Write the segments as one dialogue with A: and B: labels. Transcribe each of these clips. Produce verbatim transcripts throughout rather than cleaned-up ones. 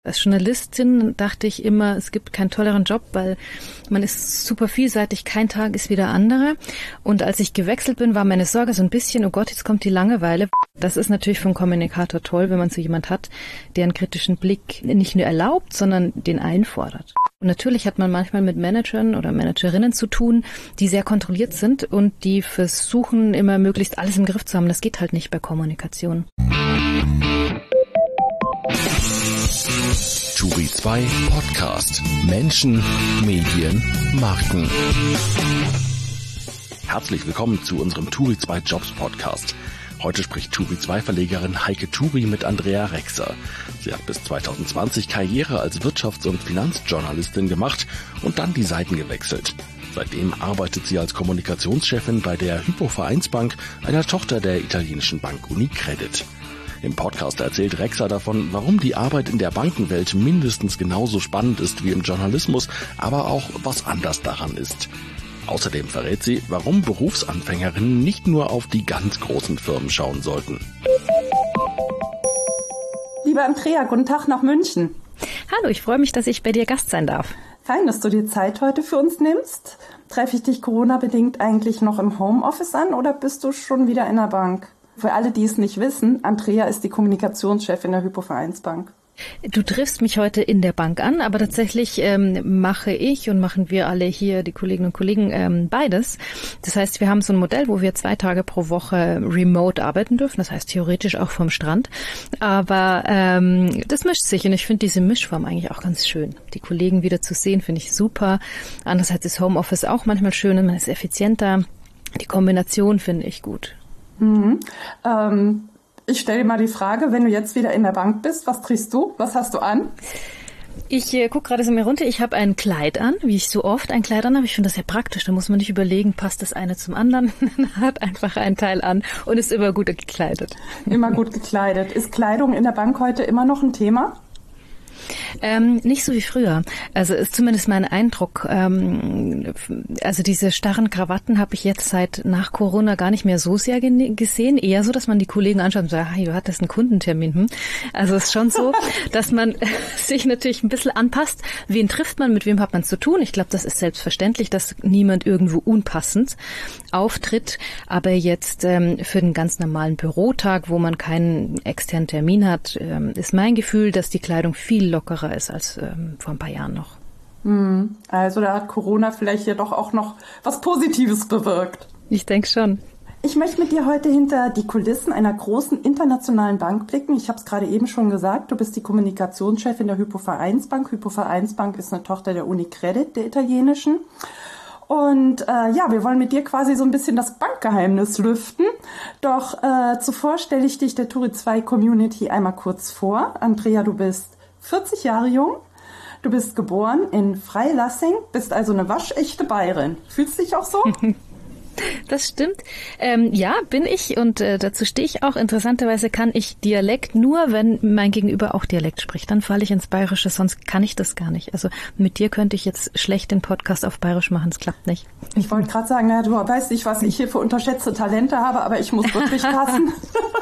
A: Als Journalistin dachte ich immer, es gibt keinen tolleren Job, weil man ist super vielseitig, kein Tag ist wie der andere. Und als ich gewechselt bin, war meine Sorge so ein bisschen, oh Gott, jetzt kommt die Langeweile. Das ist natürlich für einen Kommunikator toll, wenn man so jemand hat, der einen kritischen Blick nicht nur erlaubt, sondern den einfordert. Und natürlich hat man manchmal mit Managern oder Managerinnen zu tun, die sehr kontrolliert sind und die versuchen immer möglichst alles im Griff zu haben. Das geht halt nicht bei Kommunikation.
B: Turi zwei Podcast. Menschen, Medien, Marken. Herzlich willkommen zu unserem Turi zwei Jobs Podcast. Heute spricht Turi zwei Verlegerin Heike Turi mit Andrea Rexer. Sie hat bis zwanzig zwanzig Karriere als Wirtschafts- und Finanzjournalistin gemacht und dann die Seiten gewechselt. Seitdem arbeitet sie als Kommunikationschefin bei der Hypo Vereinsbank, einer Tochter der italienischen Bank Unicredit. Im Podcast erzählt Rexer davon, warum die Arbeit in der Bankenwelt mindestens genauso spannend ist wie im Journalismus, aber auch was anders daran ist. Außerdem verrät sie, warum Berufsanfängerinnen nicht nur auf die ganz großen Firmen schauen sollten.
C: Liebe Andrea, guten Tag nach München.
A: Hallo, ich freue mich, dass ich bei dir Gast sein darf.
C: Fein, dass du dir Zeit heute für uns nimmst. Treffe ich dich Corona-bedingt eigentlich noch im Homeoffice an oder bist du schon wieder in der Bank? Für alle, die es nicht wissen, Andrea ist die Kommunikationschefin der Hypo Vereinsbank.
A: Du triffst mich heute in der Bank an, aber tatsächlich ähm, mache ich und machen wir alle hier, die Kolleginnen und Kollegen, ähm, beides. Das heißt, wir haben so ein Modell, wo wir zwei Tage pro Woche remote arbeiten dürfen, das heißt theoretisch auch vom Strand. Aber ähm, das mischt sich und ich finde diese Mischform eigentlich auch ganz schön. Die Kollegen wieder zu sehen, finde ich super. Andererseits ist Homeoffice auch manchmal schön und man ist effizienter. Die Kombination finde ich gut.
C: Mhm. Ähm Ich stelle dir mal die Frage, wenn du jetzt wieder in der Bank bist, was trägst du? Was hast du an?
A: Ich äh, gucke gerade so mir runter. Ich habe ein Kleid an, wie ich so oft ein Kleid an habe. Ich finde das sehr praktisch. Da muss man nicht überlegen, passt das eine zum anderen. Man hat einfach ein Teil an und ist immer gut gekleidet.
C: Immer gut gekleidet. Ist Kleidung in der Bank heute immer noch ein Thema?
A: Ähm, nicht so wie früher. Also ist zumindest mein Eindruck. Ähm, also diese starren Krawatten habe ich jetzt seit nach Corona gar nicht mehr so sehr gene- gesehen. Eher so, dass man die Kollegen anschaut und sagt, hey, du hattest einen Kundentermin. Hm? Also es ist schon so, dass man sich natürlich ein bisschen anpasst. Wen trifft man, mit wem hat man zu tun? Ich glaube, das ist selbstverständlich, dass niemand irgendwo unpassend auftritt. Aber jetzt ähm, für den ganz normalen Bürotag, wo man keinen externen Termin hat, ähm, ist mein Gefühl, dass die Kleidung viel lockerer ist als ähm, vor ein paar Jahren noch.
C: Also da hat Corona vielleicht ja doch auch noch was Positives bewirkt.
A: Ich denke schon.
C: Ich möchte mit dir heute hinter die Kulissen einer großen internationalen Bank blicken. Ich habe es gerade eben schon gesagt, du bist die Kommunikationschefin der Hypo Vereinsbank. Hypo Vereinsbank ist eine Tochter der Unicredit, der italienischen. Und äh, ja, wir wollen mit dir quasi so ein bisschen das Bankgeheimnis lüften. Doch äh, zuvor stelle ich dich der Turi zwei Community einmal kurz vor. Andrea, du bist vierzig Jahre jung. Du bist geboren in Freilassing, bist also eine waschechte Bayerin. Fühlst du dich auch so?
A: Das stimmt. Ähm, ja, bin ich und äh, dazu stehe ich auch. Interessanterweise kann ich Dialekt nur, wenn mein Gegenüber auch Dialekt spricht. Dann falle ich ins Bayerische, sonst kann ich das gar nicht. Also mit dir könnte ich jetzt schlecht den Podcast auf Bayerisch machen, es klappt nicht.
C: Ich wollte gerade sagen, na, du weißt nicht, was ich hier für unterschätzte Talente habe, aber ich muss wirklich passen.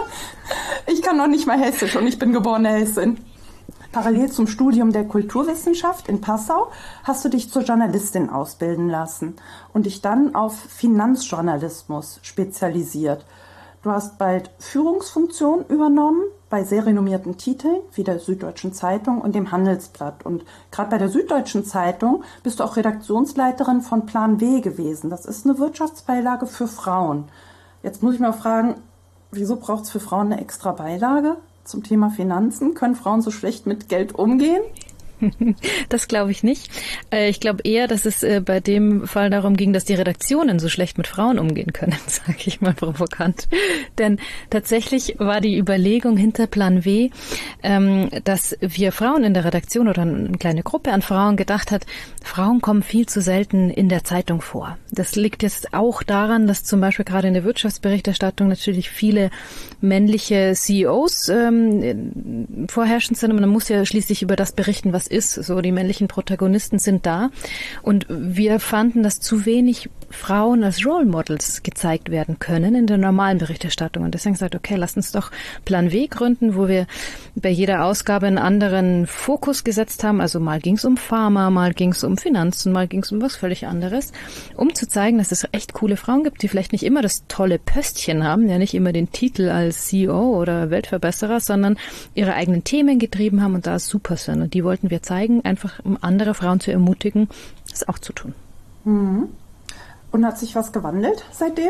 C: Ich kann noch nicht mal Hessisch und ich bin geborene Hessin. Parallel zum Studium der Kulturwissenschaft in Passau hast du dich zur Journalistin ausbilden lassen und dich dann auf Finanzjournalismus spezialisiert. Du hast bald Führungsfunktion übernommen bei sehr renommierten Titeln wie der Süddeutschen Zeitung und dem Handelsblatt. Und gerade bei der Süddeutschen Zeitung bist du auch Redaktionsleiterin von Plan W gewesen. Das ist eine Wirtschaftsbeilage für Frauen. Jetzt muss ich mal fragen, wieso braucht es für Frauen eine extra Beilage? Zum Thema Finanzen. Können Frauen so schlecht mit Geld umgehen?
A: Das glaube ich nicht. Ich glaube eher, dass es bei dem Fall darum ging, dass die Redaktionen so schlecht mit Frauen umgehen können, sage ich mal provokant. Denn tatsächlich war die Überlegung hinter Plan W, dass wir Frauen in der Redaktion oder eine kleine Gruppe an Frauen gedacht hat, Frauen kommen viel zu selten in der Zeitung vor. Das liegt jetzt auch daran, dass zum Beispiel gerade in der Wirtschaftsberichterstattung natürlich viele männliche C E Os ähm, vorherrschend sind und man muss ja schließlich über das berichten, was das ist. So, die männlichen Protagonisten sind da. Und wir fanden, dass zu wenig Frauen als Role Models gezeigt werden können in der normalen Berichterstattung. Und deswegen gesagt, okay, lasst uns doch Plan W gründen, wo wir bei jeder Ausgabe einen anderen Fokus gesetzt haben. Also mal ging es um Pharma, mal ging es um Finanzen, mal ging es um was völlig anderes, um zu zeigen, dass es echt coole Frauen gibt, die vielleicht nicht immer das tolle Pöstchen haben, ja nicht immer den Titel als C E O oder Weltverbesserer, sondern ihre eigenen Themen getrieben haben und da super sind. Und die wollten wir zeigen, einfach um andere Frauen zu ermutigen, das auch zu tun.
C: Mhm. Und hat sich was gewandelt seitdem?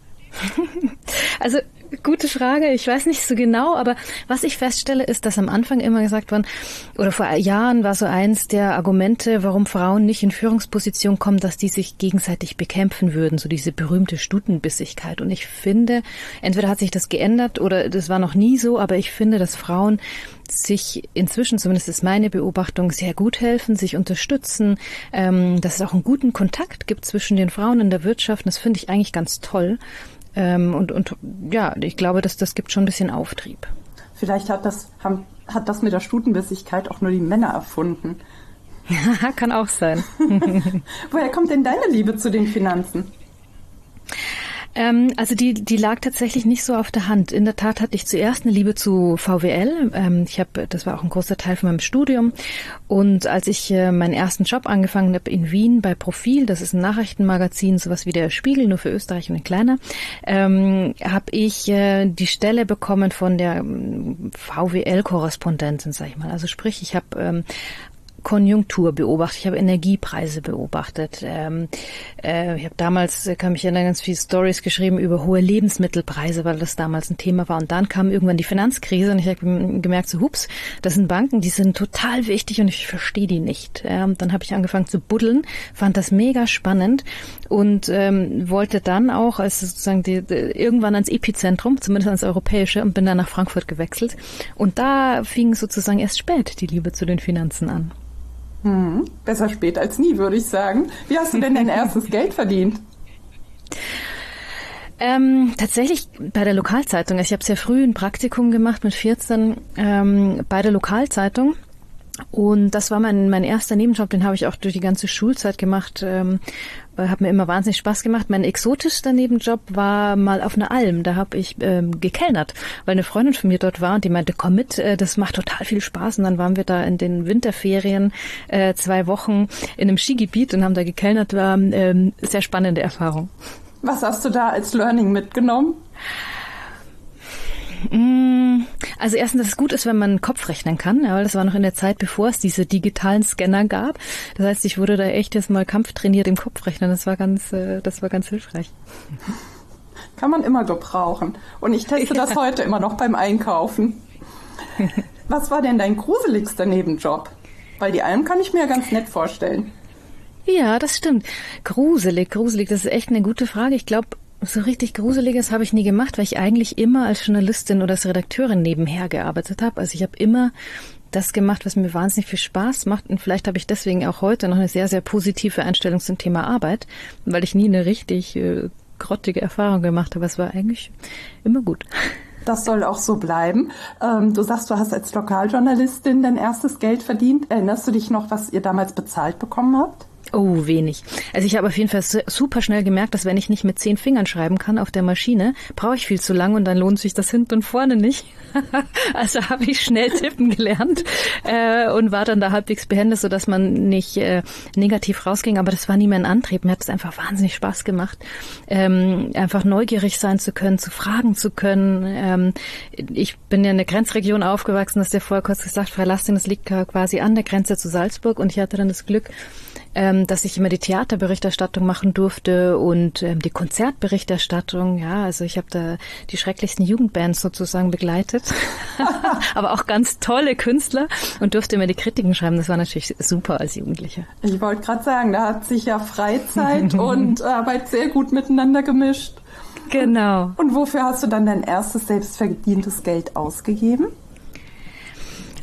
A: Also gute Frage. Ich weiß nicht so genau, aber was ich feststelle, ist, dass am Anfang immer gesagt worden, oder vor Jahren war so eins der Argumente, warum Frauen nicht in Führungsposition kommen, dass die sich gegenseitig bekämpfen würden, so diese berühmte Stutenbissigkeit. Und ich finde, entweder hat sich das geändert oder das war noch nie so, aber ich finde, dass Frauen sich inzwischen, zumindest ist meine Beobachtung, sehr gut helfen, sich unterstützen, ähm, dass es auch einen guten Kontakt gibt zwischen den Frauen in der Wirtschaft. Und das finde ich eigentlich ganz toll. Ähm, und, und ja, ich glaube, dass das gibt schon ein bisschen Auftrieb.
C: Vielleicht hat das, haben, hat das mit der Stutenbissigkeit auch nur die Männer erfunden.
A: Kann auch sein.
C: Woher kommt denn deine Liebe zu den Finanzen?
A: Ähm, also die, die lag tatsächlich nicht so auf der Hand. In der Tat hatte ich zuerst eine Liebe zu V W L. Ähm, ich habe, das war auch ein großer Teil von meinem Studium. Und als ich äh, meinen ersten Job angefangen habe in Wien bei Profil, das ist ein Nachrichtenmagazin, sowas wie der Spiegel, nur für Österreich und ein kleiner, ähm, habe ich äh, die Stelle bekommen von der ähm, V W L-Korrespondentin, sag ich mal. Also sprich, ich habe ähm, Konjunktur beobachtet, ich habe Energiepreise beobachtet. Ähm, äh, ich habe damals, kann mich erinnern, ganz viele Stories geschrieben über hohe Lebensmittelpreise, weil das damals ein Thema war. Und dann kam irgendwann die Finanzkrise und ich habe gemerkt, so hups, das sind Banken, die sind total wichtig und ich verstehe die nicht. Ähm, dann habe ich angefangen zu buddeln, fand das mega spannend und ähm, wollte dann auch als sozusagen die, die, irgendwann ans Epizentrum, zumindest ans Europäische, und bin dann nach Frankfurt gewechselt. Und da fing sozusagen erst spät die Liebe zu den Finanzen an.
C: Hm, besser spät als nie, würde ich sagen. Wie hast du denn dein erstes Geld verdient?
A: Ähm, tatsächlich bei der Lokalzeitung. Also ich habe sehr früh ein Praktikum gemacht mit vierzehn ähm, bei der Lokalzeitung. Und das war mein mein erster Nebenjob, den habe ich auch durch die ganze Schulzeit gemacht. Ähm, hat mir immer wahnsinnig Spaß gemacht. Mein exotischster Nebenjob war mal auf einer Alm. Da habe ich ähm, gekellnert, weil eine Freundin von mir dort war und die meinte, komm mit, äh, das macht total viel Spaß. Und dann waren wir da in den Winterferien äh, zwei Wochen in einem Skigebiet und haben da gekellnert. War ähm, sehr spannende Erfahrung.
C: Was hast du da als Learning mitgenommen?
A: Also erstens, dass es gut ist, wenn man Kopf rechnen kann, ja, weil das war noch in der Zeit, bevor es diese digitalen Scanner gab. Das heißt, ich wurde da echt jetzt mal kampftrainiert im Kopfrechnen. Das war ganz, das war ganz hilfreich.
C: Kann man immer gebrauchen. Und ich teste ja. das heute immer noch beim Einkaufen. Was war denn dein gruseligster Nebenjob? Weil die Alm kann ich mir ja ganz nett vorstellen.
A: Ja, das stimmt. Gruselig, gruselig, das ist echt eine gute Frage. Ich glaube, so richtig Gruseliges habe ich nie gemacht, weil ich eigentlich immer als Journalistin oder als Redakteurin nebenher gearbeitet habe. Also ich habe immer das gemacht, was mir wahnsinnig viel Spaß macht. Und vielleicht habe ich deswegen auch heute noch eine sehr, sehr positive Einstellung zum Thema Arbeit, weil ich nie eine richtig äh, grottige Erfahrung gemacht habe. Es war eigentlich immer gut.
C: Das soll auch so bleiben. Ähm, du sagst, du hast als Lokaljournalistin dein erstes Geld verdient. Erinnerst du dich noch, was ihr damals bezahlt bekommen habt?
A: Oh, wenig. Also ich habe auf jeden Fall super schnell gemerkt, dass wenn ich nicht mit zehn Fingern schreiben kann auf der Maschine, brauche ich viel zu lang und dann lohnt sich das hinten und vorne nicht. Also habe ich schnell tippen gelernt äh, und war dann da halbwegs behende, sodass man nicht äh, negativ rausging. Aber das war nie mein Antrieb. Mir hat es einfach wahnsinnig Spaß gemacht, ähm, einfach neugierig sein zu können, zu fragen zu können. Ähm, ich bin ja in der Grenzregion aufgewachsen, das ist ja vorher kurz gesagt, Freilassing, das liegt quasi an der Grenze zu Salzburg und ich hatte dann das Glück, ähm, dass ich immer die Theaterberichterstattung machen durfte und ähm, die Konzertberichterstattung. Ja, also ich habe da die schrecklichsten Jugendbands sozusagen begleitet, aber auch ganz tolle Künstler und durfte immer die Kritiken schreiben. Das war natürlich super als Jugendliche.
C: Ich wollte gerade sagen, da hat sich ja Freizeit und Arbeit sehr gut miteinander gemischt.
A: Genau.
C: Und, und wofür hast du dann dein erstes selbstverdientes Geld ausgegeben?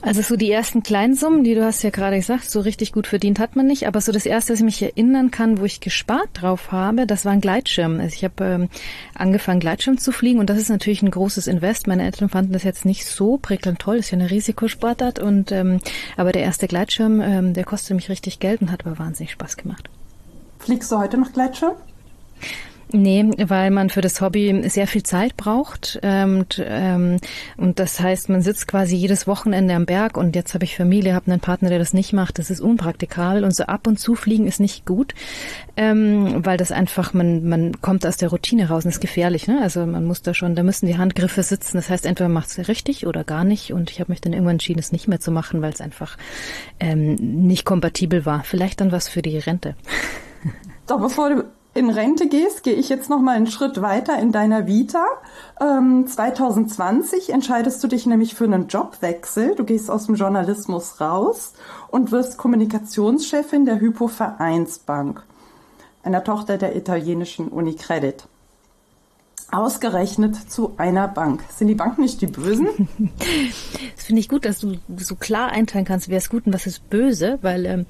A: Also so die ersten Kleinsummen, die du hast ja gerade gesagt, so richtig gut verdient hat man nicht, aber so das Erste, was ich mich erinnern kann, wo ich gespart drauf habe, das war ein Gleitschirm. Also ich habe ähm, angefangen, Gleitschirm zu fliegen und das ist natürlich ein großes Invest. Meine Eltern fanden das jetzt nicht so prickelnd toll, das ist ja eine Risikosportart, und ähm, aber der erste Gleitschirm, ähm, der kostete mich richtig Geld und hat aber wahnsinnig Spaß gemacht.
C: Fliegst du heute noch Gleitschirm?
A: Nee, weil man für das Hobby sehr viel Zeit braucht, und, ähm, und das heißt, man sitzt quasi jedes Wochenende am Berg, und jetzt habe ich Familie, habe einen Partner, der das nicht macht, das ist unpraktikabel, und so ab und zu fliegen ist nicht gut, ähm, weil das einfach, man man kommt aus der Routine raus und ist gefährlich, ne? Also man muss da schon, da müssen die Handgriffe sitzen, das heißt, entweder macht es richtig oder gar nicht, und ich habe mich dann irgendwann entschieden, es nicht mehr zu machen, weil es einfach ähm, nicht kompatibel war. Vielleicht dann was für die Rente.
C: Doch, bevor du in Rente gehst, gehe ich jetzt noch mal einen Schritt weiter in deiner Vita. Ähm, zwanzig zwanzig entscheidest du dich nämlich für einen Jobwechsel. Du gehst aus dem Journalismus raus und wirst Kommunikationschefin der Hypo Vereinsbank, einer Tochter der italienischen Unicredit. Ausgerechnet zu einer Bank. Sind die Banken nicht die Bösen?
A: Das finde ich gut, dass du so klar einteilen kannst, wer ist gut und was ist böse, weil ähm,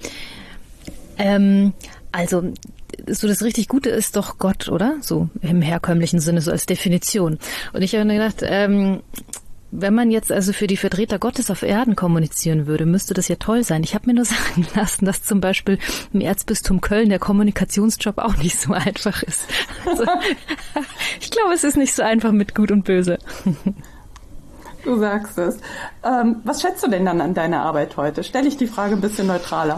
A: ähm, also so das richtig Gute ist doch Gott, oder? So im herkömmlichen Sinne, so als Definition. Und ich habe mir gedacht, ähm, wenn man jetzt also für die Vertreter Gottes auf Erden kommunizieren würde, müsste das ja toll sein. Ich habe mir nur sagen lassen, dass zum Beispiel im Erzbistum Köln der Kommunikationsjob auch nicht so einfach ist. Also, ich glaube, es ist nicht so einfach mit Gut und Böse.
C: Du sagst es. Ähm, was schätzt du denn dann an deiner Arbeit heute? Stelle ich die Frage ein bisschen neutraler.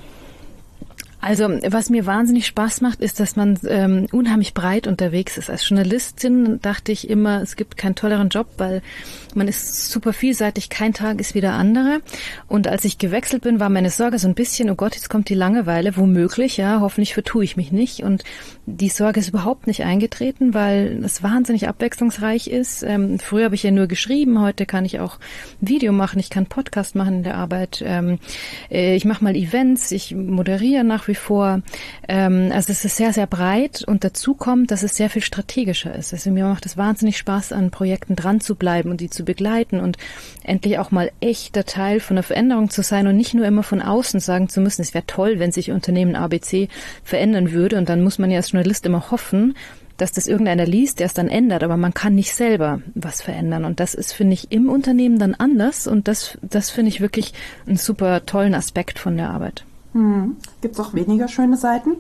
A: Also was mir wahnsinnig Spaß macht, ist, dass man ähm, unheimlich breit unterwegs ist. Als Journalistin dachte ich immer, es gibt keinen tolleren Job, weil man ist super vielseitig, kein Tag ist wie der andere. Und als ich gewechselt bin, war meine Sorge so ein bisschen, oh Gott, jetzt kommt die Langeweile, womöglich, ja, hoffentlich vertue ich mich nicht. Und die Sorge ist überhaupt nicht eingetreten, weil es wahnsinnig abwechslungsreich ist. Ähm, früher habe ich ja nur geschrieben, heute kann ich auch Video machen, ich kann Podcast machen in der Arbeit. Ähm, äh, ich mache mal Events, ich moderiere nach wie vor. Ähm, also es ist sehr, sehr breit, und dazu kommt, dass es sehr viel strategischer ist. Also mir macht es wahnsinnig Spaß, an Projekten dran zu bleiben und die zu begleiten und endlich auch mal echter Teil von einer Veränderung zu sein und nicht nur immer von außen sagen zu müssen, es wäre toll, wenn sich Unternehmen A B C verändern würde, und dann muss man ja als Journalist immer hoffen, dass das irgendeiner liest, der es dann ändert, aber man kann nicht selber was verändern, und das ist, finde ich, im Unternehmen dann anders, und das, das finde ich wirklich einen super tollen Aspekt von der Arbeit.
C: Hm. Gibt es auch weniger schöne Seiten?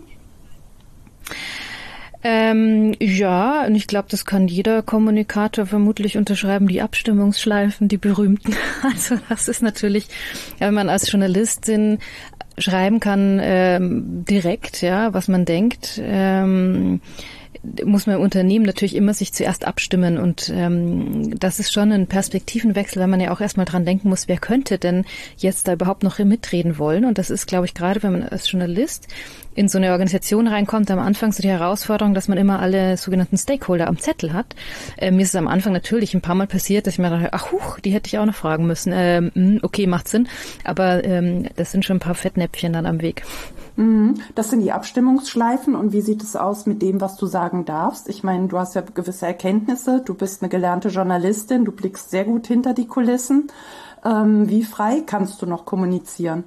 A: Ähm, ja, und ich glaube, das kann jeder Kommunikator vermutlich unterschreiben, die Abstimmungsschleifen, die berühmten. Also das ist natürlich, wenn man als Journalistin schreiben kann, ähm, direkt, ja, was man denkt, ähm, muss man im Unternehmen natürlich immer sich zuerst abstimmen, und ähm, das ist schon ein Perspektivenwechsel, weil man ja auch erstmal dran denken muss, wer könnte denn jetzt da überhaupt noch mitreden wollen, und das ist, glaube ich, gerade wenn man als Journalist in so eine Organisation reinkommt, am Anfang so die Herausforderung, dass man immer alle sogenannten Stakeholder am Zettel hat. Äh, mir ist es am Anfang natürlich ein paar Mal passiert, dass ich mir dachte, ach huch, die hätte ich auch noch fragen müssen. Ähm, okay, macht Sinn, aber ähm, das sind schon ein paar Fettnäpfchen dann am Weg.
C: Das sind die Abstimmungsschleifen. Und wie sieht es aus mit dem, was du sagen darfst? Ich meine, du hast ja gewisse Erkenntnisse, du bist eine gelernte Journalistin, du blickst sehr gut hinter die Kulissen. Ähm, wie frei kannst du noch kommunizieren?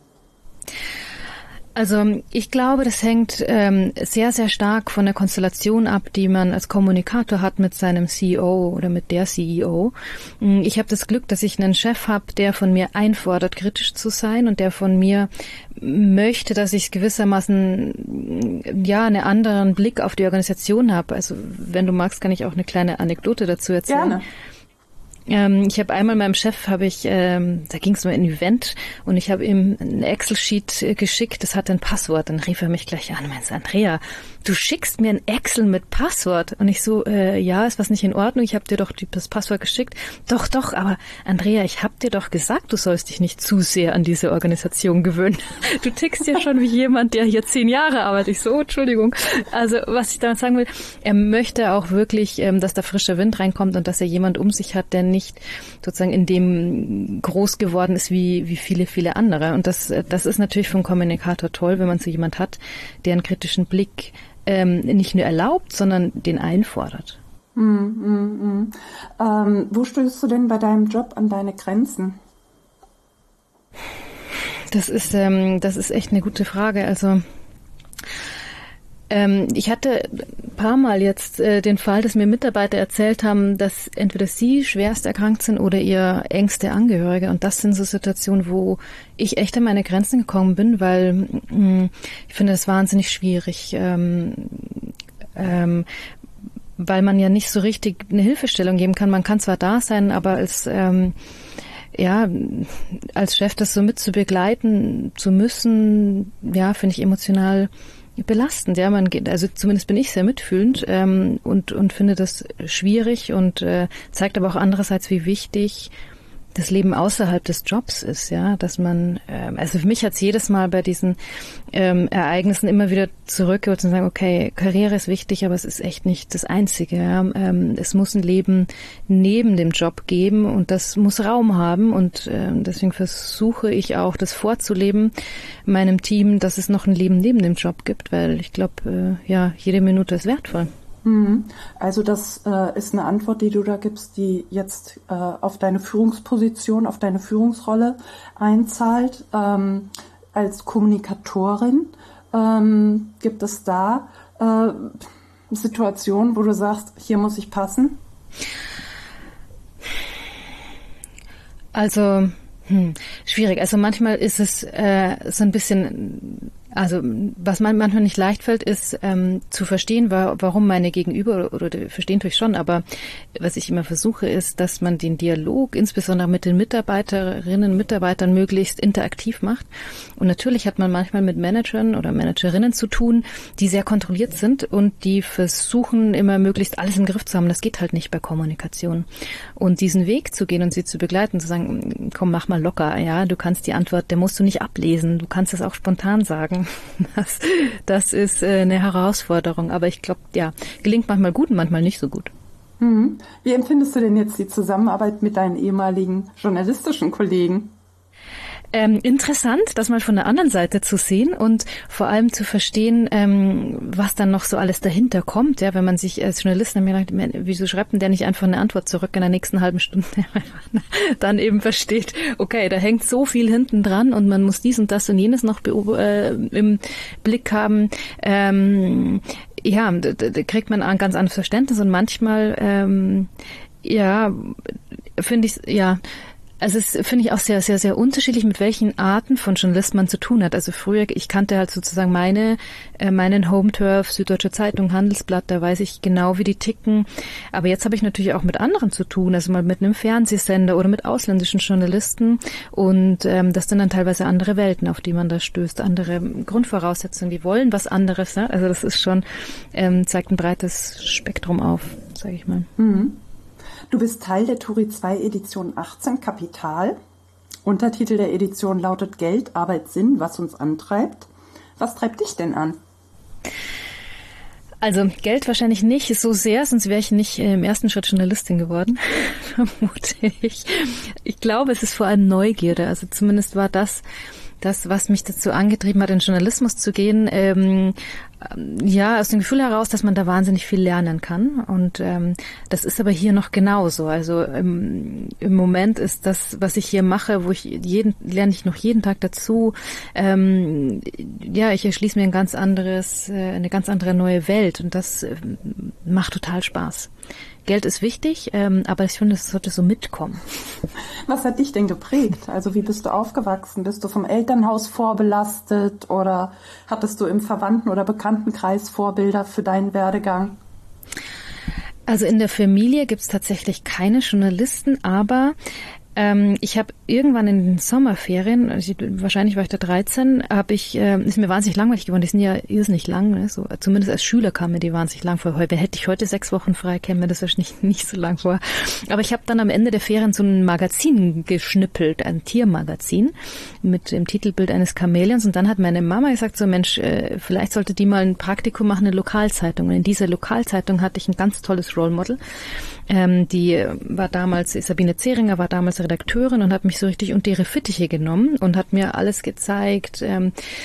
A: Also ich glaube, das hängt ähm, sehr, sehr stark von der Konstellation ab, die man als Kommunikator hat mit seinem C E O oder mit der C E O. Ich habe das Glück, dass ich einen Chef habe, der von mir einfordert, kritisch zu sein, und der von mir möchte, dass ich gewissermaßen ja einen anderen Blick auf die Organisation habe. Also wenn du magst, kann ich auch eine kleine Anekdote dazu erzählen.
C: Gerne.
A: Ähm, ich habe einmal meinem Chef, habe ich, ähm, da ging es um ein Event, und ich habe ihm ein Excel-Sheet äh, geschickt, das hatte ein Passwort. Dann rief er mich gleich an und meinte, Andrea, du schickst mir ein Excel mit Passwort. Und ich so, äh, ja, ist was nicht in Ordnung? Ich habe dir doch die, das Passwort geschickt. Doch, doch, aber Andrea, ich habe dir doch gesagt, du sollst dich nicht zu sehr an diese Organisation gewöhnen. Du tickst ja schon wie jemand, der hier zehn Jahre arbeitet. Ich so, oh, Entschuldigung. Also was ich damit sagen will, er möchte auch wirklich, ähm, dass da frischer Wind reinkommt und dass er jemand um sich hat, der nicht sozusagen in dem groß geworden ist wie, wie viele, viele andere. Und das, das ist natürlich für einen Kommunikator toll, wenn man so jemand hat, der einen kritischen Blick ähm, nicht nur erlaubt, sondern den einfordert.
C: Mm, mm, mm. Ähm, wo stößt du denn bei deinem Job an deine Grenzen?
A: Das ist, ähm, das ist echt eine gute Frage. Also ähm, ich hatte ein paar Mal jetzt äh, den Fall, dass mir Mitarbeiter erzählt haben, dass entweder sie schwerst erkrankt sind oder ihr engste Angehörige. Und das sind so Situationen, wo ich echt an meine Grenzen gekommen bin, weil mh, ich finde das wahnsinnig schwierig, ähm, ähm, weil man ja nicht so richtig eine Hilfestellung geben kann. Man kann zwar da sein, aber als ähm, ja, als Chef das so mit zu begleiten zu müssen, ja, finde ich emotional belastend. Ja, man geht, also zumindest bin ich sehr mitfühlend ähm, und und finde das schwierig und äh, zeigt aber auch andererseits, wie wichtig das Leben außerhalb des Jobs ist, ja, dass man, ähm, also für mich hat es jedes Mal bei diesen ähm, Ereignissen immer wieder zurückgeholt und sagen, okay, Karriere ist wichtig, aber es ist echt nicht das Einzige. Ja. Ähm, es muss ein Leben neben dem Job geben und das muss Raum haben und äh, deswegen versuche ich auch, das vorzuleben meinem Team, dass es noch ein Leben neben dem Job gibt, weil ich glaube, äh, ja, jede Minute ist wertvoll.
C: Also das äh, ist eine Antwort, die du da gibst, die jetzt äh, auf deine Führungsposition, auf deine Führungsrolle einzahlt. Ähm, als Kommunikatorin ähm, gibt es da äh, Situationen, wo du sagst, hier muss ich passen?
A: Also hm, schwierig. Also manchmal ist es äh, so ein bisschen... Also was man manchmal nicht leicht fällt, ist ähm, zu verstehen, wa- warum meine Gegenüber, oder, oder verstehen tue ich schon, aber was ich immer versuche, ist, dass man den Dialog insbesondere mit den Mitarbeiterinnen und Mitarbeitern möglichst interaktiv macht. Und natürlich hat man manchmal mit Managern oder Managerinnen zu tun, die sehr kontrolliert sind und die versuchen immer möglichst alles im Griff zu haben. Das geht halt nicht bei Kommunikation. Und diesen Weg zu gehen und sie zu begleiten, zu sagen, komm, mach mal locker, ja, du kannst die Antwort, der musst du nicht ablesen, du kannst es auch spontan sagen. Das, das ist äh, eine Herausforderung, aber ich glaube, ja, gelingt manchmal gut und manchmal nicht so gut.
C: Mhm. Wie empfindest du denn jetzt die Zusammenarbeit mit deinen ehemaligen journalistischen Kollegen?
A: Ähm, interessant, das mal von der anderen Seite zu sehen und vor allem zu verstehen, ähm, was dann noch so alles dahinter kommt. Ja, wenn man sich als Journalist dann mir denkt, wieso schreibt denn der nicht einfach eine Antwort zurück in der nächsten halben Stunde? Dann eben versteht, okay, da hängt so viel hinten dran und man muss dies und das und jenes noch beob- äh, im Blick haben. Ähm, ja, da, da kriegt man ein ganz anderes Verständnis und manchmal, ähm, ja, finde ich, ja, also es finde ich auch sehr, sehr, sehr unterschiedlich, mit welchen Arten von Journalisten man zu tun hat. Also früher, ich kannte halt sozusagen meine, äh, meinen Home-Turf, Süddeutsche Zeitung, Handelsblatt, da weiß ich genau, wie die ticken. Aber jetzt habe ich natürlich auch mit anderen zu tun, also mal mit einem Fernsehsender oder mit ausländischen Journalisten. Und ähm, das sind dann teilweise andere Welten, auf die man da stößt, andere Grundvoraussetzungen, die wollen was anderes. Ne? Also das ist schon, ähm, zeigt ein breites Spektrum auf, sage ich mal.
C: Mhm. Du bist Teil der Turi zwei Edition achtzehn Kapital. Untertitel der Edition lautet Geld, Arbeit, Sinn, was uns antreibt. Was treibt dich denn an?
A: Also Geld wahrscheinlich nicht so sehr, sonst wäre ich nicht im ersten Schritt Journalistin geworden, vermute ich. Ich glaube, es ist vor allem Neugierde. Also zumindest war das das, was mich dazu angetrieben hat, in Journalismus zu gehen, ähm, ja, aus dem Gefühl heraus, dass man da wahnsinnig viel lernen kann. Und ähm, das ist aber hier noch genauso. Also im, im Moment ist das, was ich hier mache, wo ich jeden, lerne ich noch jeden Tag dazu. Ähm, ja, ich erschließe mir ein ganz anderes, äh, eine ganz andere neue Welt und das äh, macht total Spaß. Geld ist wichtig, ähm, aber ich finde, es sollte so mitkommen.
C: Was hat dich denn geprägt? Also wie bist du aufgewachsen? Bist du vom Elternhaus vorbelastet oder hattest du im Verwandten- oder Bekanntenkreis Vorbilder für deinen Werdegang?
A: Also in der Familie gibt es tatsächlich keine Journalisten, aber ähm, ich habe irgendwann in den Sommerferien, also wahrscheinlich war ich da dreizehn, habe ich, äh, ist mir wahnsinnig langweilig geworden, die sind ja irrsinnig lang, ne? So, zumindest als Schüler kam mir die wahnsinnig lang vor. Hätte ich heute sechs Wochen frei, käme mir das wahrscheinlich nicht, nicht so lang vor. Aber ich habe dann am Ende der Ferien so ein Magazin geschnippelt, ein Tiermagazin mit dem Titelbild eines Chamäleons und dann hat meine Mama gesagt, so Mensch, äh, vielleicht sollte die mal ein Praktikum machen, eine Lokalzeitung. Und in dieser Lokalzeitung hatte ich ein ganz tolles Role Model. Ähm, die war damals, Sabine Zehringer war damals Redakteurin und hat mich so richtig unter ihre Fittiche genommen und hat mir alles gezeigt, ähm,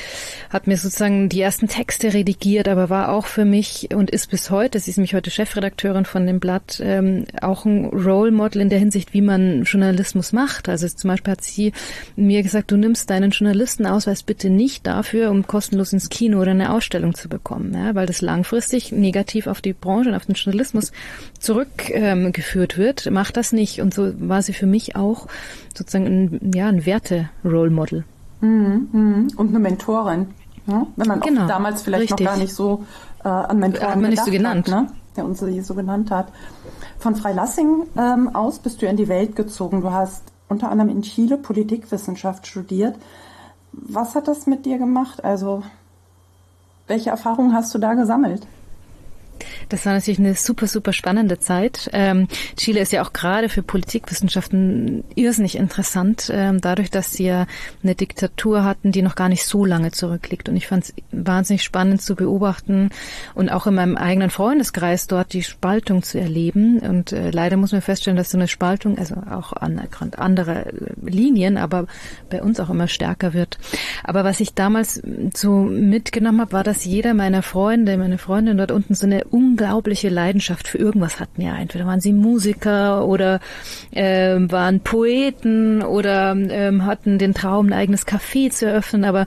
A: hat mir sozusagen die ersten Texte redigiert, aber war auch für mich und ist bis heute, sie ist nämlich heute Chefredakteurin von dem Blatt, ähm, auch ein Role Model in der Hinsicht, wie man Journalismus macht. Also zum Beispiel hat sie mir gesagt, du nimmst deinen Journalistenausweis bitte nicht dafür, um kostenlos ins Kino oder eine Ausstellung zu bekommen, ja, weil das langfristig negativ auf die Branche und auf den Journalismus zurückgeführt ähm, wird. Mach das nicht. Und so war sie für mich auch sozusagen ein, ja, ein Werte-Role Model.
C: Mhm, und eine Mentorin, ne? Wenn man
A: genau,
C: auch damals vielleicht
A: richtig.
C: noch gar nicht so äh, an Mentoren
A: hat man nicht so genannt,
C: hat, ne? Der uns so genannt hat. Von Freilassing ähm, aus bist du in die Welt gezogen. Du hast unter anderem in Chile Politikwissenschaft studiert. Was hat das mit dir gemacht? Also welche Erfahrungen hast du da gesammelt?
A: Das war natürlich eine super, super spannende Zeit. Ähm, Chile ist ja auch gerade für Politikwissenschaften irrsinnig interessant, ähm, dadurch, dass sie ja eine Diktatur hatten, die noch gar nicht so lange zurückliegt. Und ich fand es wahnsinnig spannend zu beobachten und auch in meinem eigenen Freundeskreis dort die Spaltung zu erleben. Und äh, leider muss man feststellen, dass so eine Spaltung, also auch an andere Linien, aber bei uns auch immer stärker wird. Aber was ich damals so mitgenommen habe, war, dass jeder meiner Freunde, meine Freundin dort unten so eine unglaubliche Leidenschaft für irgendwas hatten. Ja, entweder waren sie Musiker oder äh, waren Poeten oder äh, hatten den Traum, ein eigenes Café zu eröffnen, aber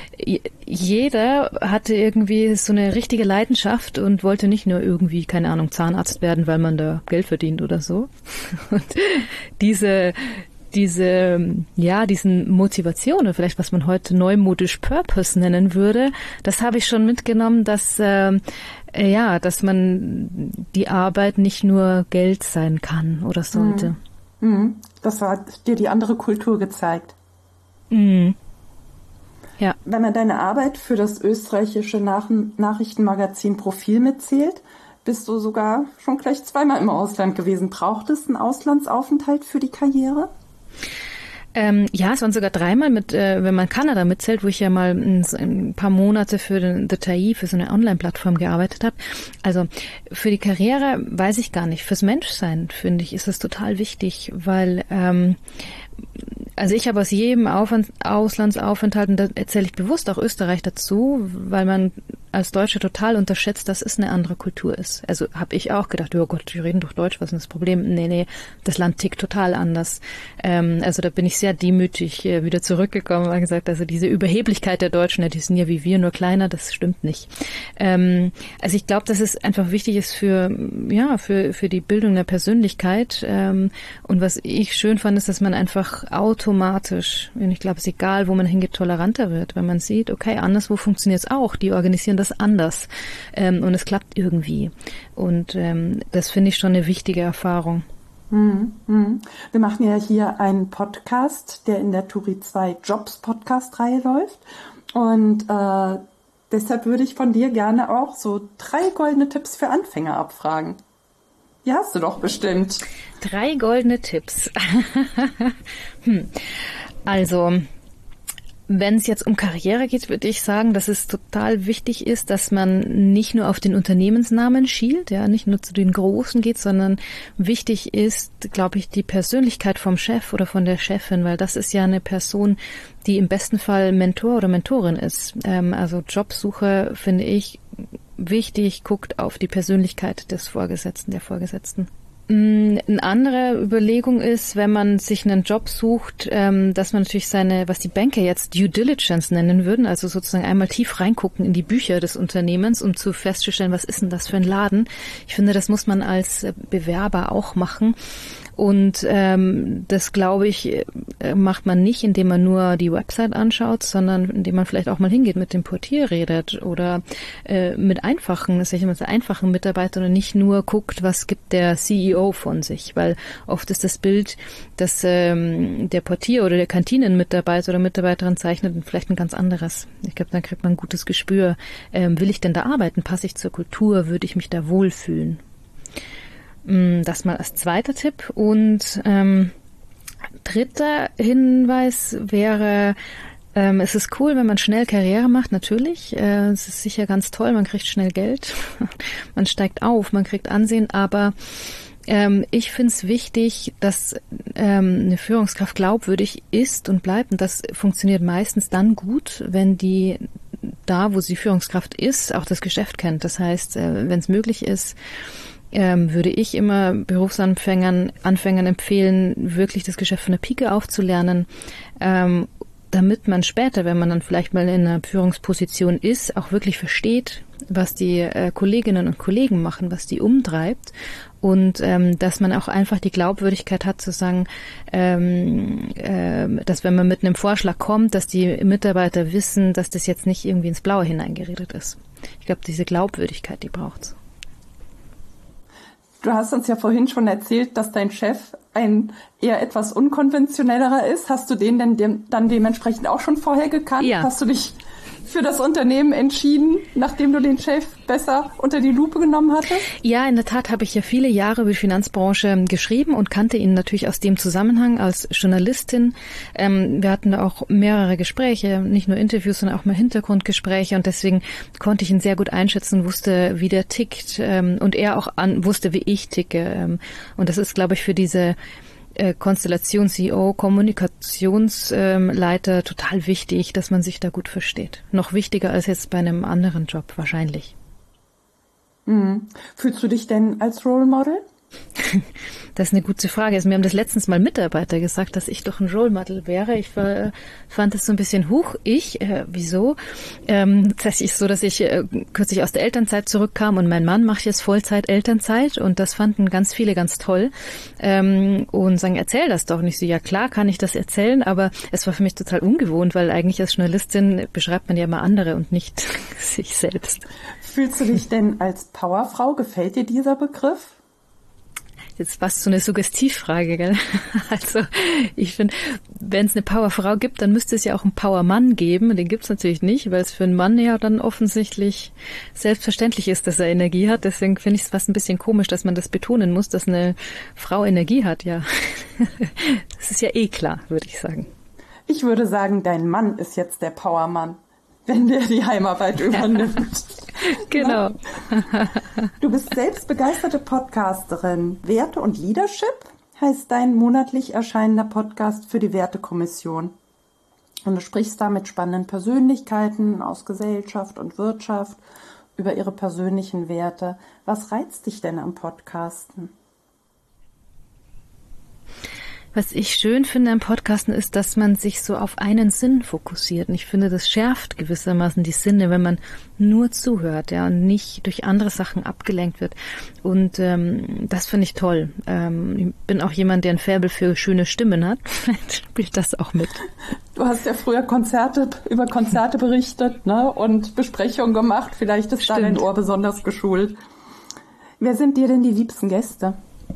A: jeder hatte irgendwie so eine richtige Leidenschaft und wollte nicht nur irgendwie, keine Ahnung, Zahnarzt werden, weil man da Geld verdient oder so. Und diese diese, ja, diesen Motivation oder vielleicht was man heute neumodisch Purpose nennen würde, das habe ich schon mitgenommen, dass äh, ja, dass man die Arbeit nicht nur Geld sein kann oder sollte.
C: Mhm. Das hat dir die andere Kultur gezeigt.
A: Mhm. Ja.
C: Wenn man deine Arbeit für das österreichische Nach- Nachrichtenmagazin Profil mitzählt, bist du sogar schon gleich zweimal im Ausland gewesen. Braucht es einen Auslandsaufenthalt für die Karriere?
A: Ähm, ja, es waren sogar dreimal mit, äh, wenn man Kanada mitzählt, wo ich ja mal ein, ein paar Monate für den The Taillis, für so eine Online-Plattform gearbeitet habe. Also für die Karriere weiß ich gar nicht. Fürs Menschsein, finde ich, ist das total wichtig, weil ähm, also ich habe aus jedem Auf- Auslandsaufenthalt, und da erzähle ich bewusst auch Österreich dazu, weil man als Deutsche total unterschätzt, dass es eine andere Kultur ist. Also habe ich auch gedacht, oh Gott, wir reden doch Deutsch, was ist das Problem? Nee, nee, das Land tickt total anders. Ähm, also da bin ich sehr demütig äh, wieder zurückgekommen und gesagt, also diese Überheblichkeit der Deutschen, die sind ja wie wir, nur kleiner, das stimmt nicht. Ähm, also ich glaube, dass es einfach wichtig ist für, ja, für, für die Bildung der Persönlichkeit. Ähm, und was ich schön fand, ist, dass man einfach automatisch, und ich glaube, es ist egal, wo man hingeht, toleranter wird, wenn man sieht, okay, anderswo funktioniert es auch, die organisieren das anders ähm, und es klappt irgendwie. Und ähm, das finde ich schon eine wichtige Erfahrung.
C: Mhm, mhm. Wir machen ja hier einen Podcast, der in der Turi zwei Jobs Podcast-Reihe läuft. Und äh, deshalb würde ich von dir gerne auch so drei goldene Tipps für Anfänger abfragen. Die hast du doch bestimmt.
A: Drei goldene Tipps. hm. Also, wenn es jetzt um Karriere geht, würde ich sagen, dass es total wichtig ist, dass man nicht nur auf den Unternehmensnamen schielt, ja, nicht nur zu den Großen geht, sondern wichtig ist, glaube ich, die Persönlichkeit vom Chef oder von der Chefin, weil das ist ja eine Person, die im besten Fall Mentor oder Mentorin ist. Ähm, also Jobsuche, finde ich, wichtig, guckt auf die Persönlichkeit des Vorgesetzten, der Vorgesetzten. Eine andere Überlegung ist, wenn man sich einen Job sucht, dass man natürlich seine, was die Banker jetzt Due Diligence nennen würden, also sozusagen einmal tief reingucken in die Bücher des Unternehmens, um zu festzustellen, was ist denn das für ein Laden. Ich finde, das muss man als Bewerber auch machen. Und ähm, das, glaube ich, macht man nicht, indem man nur die Website anschaut, sondern indem man vielleicht auch mal hingeht, mit dem Portier redet oder äh, mit einfachen, das ist ja mit einfachen Mitarbeitern und nicht nur guckt, was gibt der C E O von sich, weil oft ist das Bild, dass ähm, der Portier oder der Kantinenmitarbeiter oder Mitarbeiterin zeichnet, vielleicht ein ganz anderes. Ich glaube, dann kriegt man ein gutes Gespür. Ähm, will ich denn da arbeiten? Passe ich zur Kultur? Würde ich mich da wohlfühlen? Das mal als zweiter Tipp. Und ähm, dritter Hinweis wäre, ähm, es ist cool, wenn man schnell Karriere macht, natürlich. Äh, es ist sicher ganz toll, man kriegt schnell Geld, man steigt auf, man kriegt Ansehen, aber ähm, ich finde es wichtig, dass ähm, eine Führungskraft glaubwürdig ist und bleibt. Und das funktioniert meistens dann gut, wenn die da, wo sie Führungskraft ist, auch das Geschäft kennt. Das heißt, äh, wenn es möglich ist, ähm, würde ich immer Berufsanfängern Anfängern empfehlen, wirklich das Geschäft von der Pike aufzulernen, ähm, damit man später, wenn man dann vielleicht mal in einer Führungsposition ist, auch wirklich versteht, was die äh, Kolleginnen und Kollegen machen, was die umtreibt und ähm, dass man auch einfach die Glaubwürdigkeit hat zu sagen, ähm, äh, dass wenn man mit einem Vorschlag kommt, dass die Mitarbeiter wissen, dass das jetzt nicht irgendwie ins Blaue hineingeredet ist. Ich glaube, diese Glaubwürdigkeit, die braucht's.
C: Du hast uns ja vorhin schon erzählt, dass dein Chef ein eher etwas unkonventionellerer ist. Hast du den denn dem, dann dementsprechend auch schon vorher gekannt?
A: Ja.
C: Hast du dich für das Unternehmen entschieden, nachdem du den Chef besser unter die Lupe genommen hattest?
A: Ja, in der Tat habe ich ja viele Jahre über die Finanzbranche geschrieben und kannte ihn natürlich aus dem Zusammenhang als Journalistin. Ähm, wir hatten da auch mehrere Gespräche, nicht nur Interviews, sondern auch mal Hintergrundgespräche und deswegen konnte ich ihn sehr gut einschätzen, wusste, wie der tickt ähm, und er auch an, wusste, wie ich ticke. Ähm, und das ist, glaube ich, für diese Konstellation C E O, Kommunikationsleiter total wichtig, dass man sich da gut versteht. Noch wichtiger als jetzt bei einem anderen Job wahrscheinlich.
C: Mhm. Fühlst du dich denn als Role Model?
A: Das ist eine gute Frage. Also mir haben das letztens mal Mitarbeiter gesagt, dass ich doch ein Role Model wäre. Ich war, fand es so ein bisschen huch. Ich? Äh, wieso? Ähm, das ist so, dass ich äh, kürzlich aus der Elternzeit zurückkam und mein Mann macht jetzt Vollzeit Elternzeit und das fanden ganz viele ganz toll ähm, und sagen, erzähl das doch. Und ich so, ja klar kann ich das erzählen, aber es war für mich total ungewohnt, weil eigentlich als Journalistin beschreibt man ja immer andere und nicht sich selbst.
C: Fühlst du dich denn als Powerfrau? Gefällt dir dieser Begriff?
A: Jetzt fast so eine Suggestivfrage, gell? Also ich finde, wenn es eine Powerfrau gibt, dann müsste es ja auch einen Powermann geben. Den gibt es natürlich nicht, weil es für einen Mann ja dann offensichtlich selbstverständlich ist, dass er Energie hat. Deswegen finde ich es fast ein bisschen komisch, dass man das betonen muss, dass eine Frau Energie hat. Ja, das ist ja eh klar, würde ich sagen.
C: Ich würde sagen, dein Mann ist jetzt der Powermann, wenn der die Heimarbeit übernimmt.
A: Genau.
C: Du bist selbst begeisterte Podcasterin. Werte und Leadership heißt dein monatlich erscheinender Podcast für die Wertekommission. Und du sprichst da mit spannenden Persönlichkeiten aus Gesellschaft und Wirtschaft über ihre persönlichen Werte. Was reizt dich denn am Podcasten?
A: Was ich schön finde am Podcasten ist, dass man sich so auf einen Sinn fokussiert. Und ich finde, das schärft gewissermaßen die Sinne, wenn man nur zuhört, ja, und nicht durch andere Sachen abgelenkt wird. Und ähm, das finde ich toll. Ähm, ich bin auch jemand, der ein Faible für schöne Stimmen hat. Spielt das auch mit.
C: Du hast ja früher Konzerte über Konzerte berichtet, ne, und Besprechungen gemacht. Vielleicht ist da dein Ohr besonders geschult. Wer sind dir denn die liebsten Gäste?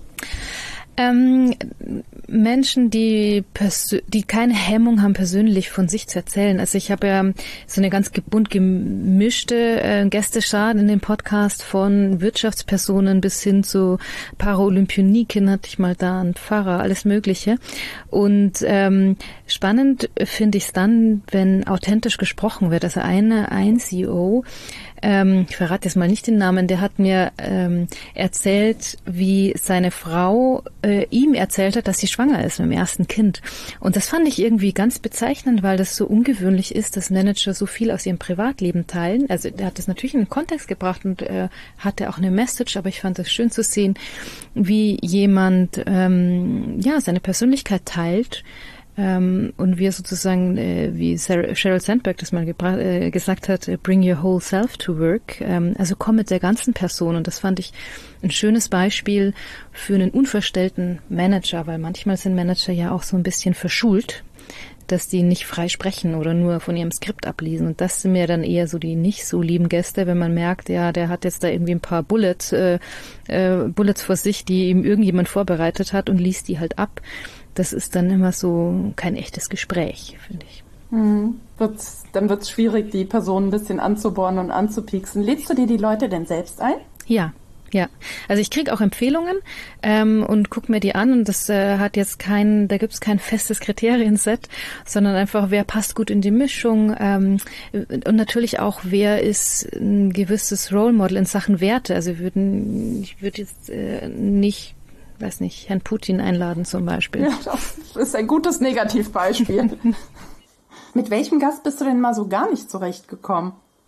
A: Ähm, Menschen, die persö- die keine Hemmung haben, persönlich von sich zu erzählen. Also ich habe ja so eine ganz bunt gemischte äh, Gästeschar in dem Podcast, von Wirtschaftspersonen bis hin zu Paralympioniken hatte ich mal da, ein Pfarrer, alles Mögliche. Und ähm, spannend finde ich es dann, wenn authentisch gesprochen wird. Also eine, ein C E O, ähm, ich verrate jetzt mal nicht den Namen, der hat mir ähm, erzählt, wie seine Frau äh, ihm erzählt hat, dass sie schwanger ist mit dem ersten Kind. Und das fand ich irgendwie ganz bezeichnend, weil das so ungewöhnlich ist, dass Manager so viel aus ihrem Privatleben teilen. Also er hat das natürlich in den Kontext gebracht und äh, hatte auch eine Message, aber ich fand es schön zu sehen, wie jemand ähm, ja seine Persönlichkeit teilt. Ähm, und wir sozusagen, äh, wie Sarah, Sheryl Sandberg das mal gebra- äh, gesagt hat, bring your whole self to work. Ähm, also komm mit der ganzen Person. Und das fand ich ein schönes Beispiel für einen unverstellten Manager, weil manchmal sind Manager ja auch so ein bisschen verschult, dass die nicht frei sprechen oder nur von ihrem Skript ablesen. Und das sind mir dann eher so die nicht so lieben Gäste, wenn man merkt, ja, der hat jetzt da irgendwie ein paar Bullets, äh, äh, Bullets vor sich, die ihm irgendjemand vorbereitet hat und liest die halt ab. Das ist dann immer so kein echtes Gespräch, finde ich.
C: Hm. Wird's, dann wird es schwierig, die Person ein bisschen anzubohren und anzupieksen. Lädst du dir die Leute denn selbst ein?
A: Ja. Ja, also ich kriege auch Empfehlungen ähm, und gucke mir die an und das äh, hat jetzt kein, da gibt's kein festes Kriterienset, sondern einfach, wer passt gut in die Mischung ähm, und natürlich auch, wer ist ein gewisses Role Model in Sachen Werte. Also wir würden, ich würde jetzt äh, nicht, weiß nicht, Herrn Putin einladen zum Beispiel.
C: Ja, das ist ein gutes Negativbeispiel. Mit welchem Gast bist du denn mal so gar nicht zurechtgekommen?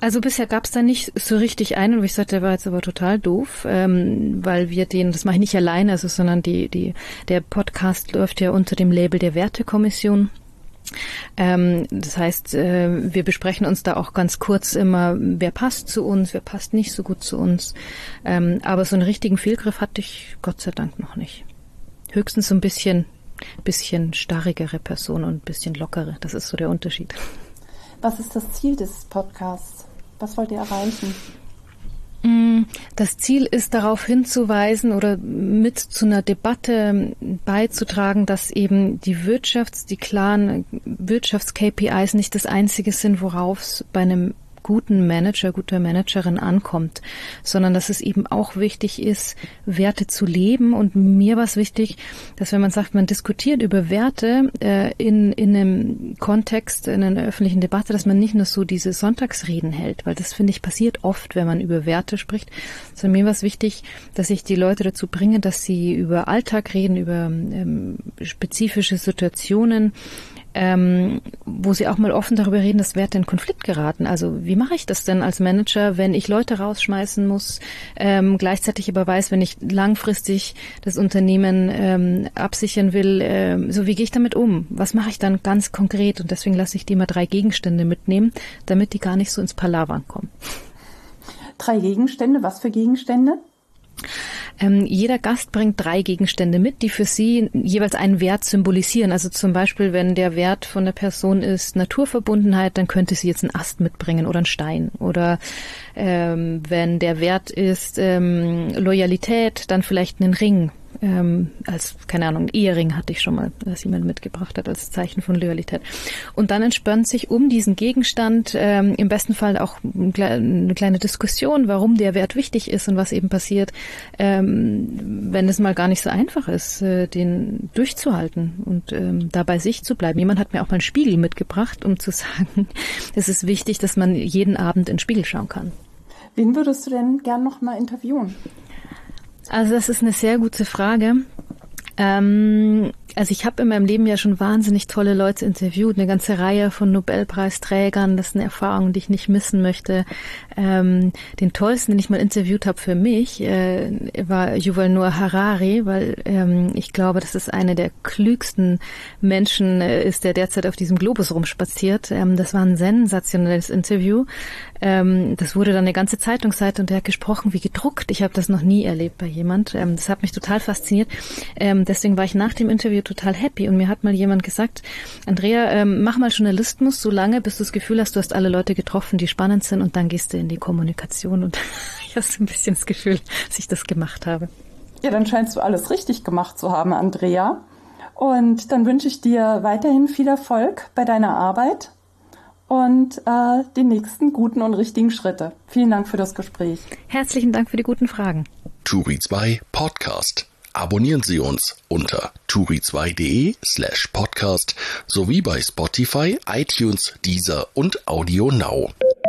A: Also bisher gab es da nicht so richtig einen, wo ich sagte, der war jetzt aber total doof, ähm, weil wir den, das mache ich nicht alleine, also, sondern die, die, der Podcast läuft ja unter dem Label der Wertekommission. Ähm, das heißt, äh, wir besprechen uns da auch ganz kurz immer, wer passt zu uns, wer passt nicht so gut zu uns. Ähm, aber so einen richtigen Fehlgriff hatte ich Gott sei Dank noch nicht. Höchstens so ein bisschen, bisschen starrigere Person und ein bisschen lockere. Das ist so der Unterschied.
C: Was ist das Ziel des Podcasts? Was wollt ihr erreichen?
A: Das Ziel ist, darauf hinzuweisen oder mit zu einer Debatte beizutragen, dass eben die Wirtschafts-, die klaren Wirtschafts-K P Is nicht das Einzige sind, worauf es bei einem guten Manager, guter Managerin ankommt, sondern dass es eben auch wichtig ist, Werte zu leben. Und mir war es wichtig, dass wenn man sagt, man diskutiert über Werte äh, in, in einem Kontext, in einer öffentlichen Debatte, dass man nicht nur so diese Sonntagsreden hält, weil das, finde ich, passiert oft, wenn man über Werte spricht, sondern mir war es wichtig, dass ich die Leute dazu bringe, dass sie über Alltag reden, über ähm, spezifische Situationen, Ähm, wo sie auch mal offen darüber reden, dass Werte in Konflikt geraten. Also wie mache ich das denn als Manager, wenn ich Leute rausschmeißen muss, ähm, gleichzeitig aber weiß, wenn ich langfristig das Unternehmen ähm, absichern will, ähm, so wie gehe ich damit um? Was mache ich dann ganz konkret? Und deswegen lasse ich die mal drei Gegenstände mitnehmen, damit die gar nicht so ins Palavern kommen.
C: Drei Gegenstände? Was für Gegenstände?
A: Ähm, jeder Gast bringt drei Gegenstände mit, die für sie jeweils einen Wert symbolisieren. Also zum Beispiel, wenn der Wert von der Person ist Naturverbundenheit, dann könnte sie jetzt einen Ast mitbringen oder einen Stein. Oder ähm, wenn der Wert ist ähm, Loyalität, dann vielleicht einen Ring. Ähm, als, keine Ahnung, Ehering hatte ich schon mal, das jemand mitgebracht hat als Zeichen von Loyalität. Und dann entspannt sich um diesen Gegenstand ähm, im besten Fall auch eine kleine Diskussion, warum der Wert wichtig ist und was eben passiert, ähm, wenn es mal gar nicht so einfach ist, äh, den durchzuhalten und ähm, da bei sich zu bleiben. Jemand hat mir auch mal einen Spiegel mitgebracht, um zu sagen, es ist wichtig, dass man jeden Abend in den Spiegel schauen kann.
C: Wen würdest du denn gern noch mal interviewen?
A: Also das ist eine sehr gute Frage. Ähm, also ich habe in meinem Leben ja schon wahnsinnig tolle Leute interviewt, eine ganze Reihe von Nobelpreisträgern. Das ist eine Erfahrung, die ich nicht missen möchte. Ähm, den tollsten, den ich mal interviewt habe für mich, äh, war Yuval Noah Harari, weil ähm, ich glaube, dass es eine der klügsten Menschen äh, ist, der derzeit auf diesem Globus rumspaziert. Ähm, das war ein sensationelles Interview. Ähm, das wurde dann eine ganze Zeitungsseite und der hat gesprochen wie gedruckt. Ich habe das noch nie erlebt bei jemand. Ähm, das hat mich total fasziniert. Ähm, deswegen war ich nach dem Interview total happy und mir hat mal jemand gesagt, Andrea, ähm, mach mal Journalismus so lange, bis du das Gefühl hast, du hast alle Leute getroffen, die spannend sind und dann gehst du in die Kommunikation und ich habe so ein bisschen das Gefühl, dass ich das gemacht habe.
C: Ja, dann scheinst du alles richtig gemacht zu haben, Andrea. Und dann wünsche ich dir weiterhin viel Erfolg bei deiner Arbeit und äh, die nächsten guten und richtigen Schritte. Vielen Dank für das Gespräch.
A: Herzlichen Dank für die guten Fragen.
B: Turi zwei Podcast. Abonnieren Sie uns unter turi zwei punkt de slash podcast sowie bei Spotify, iTunes, Deezer und Audio Now.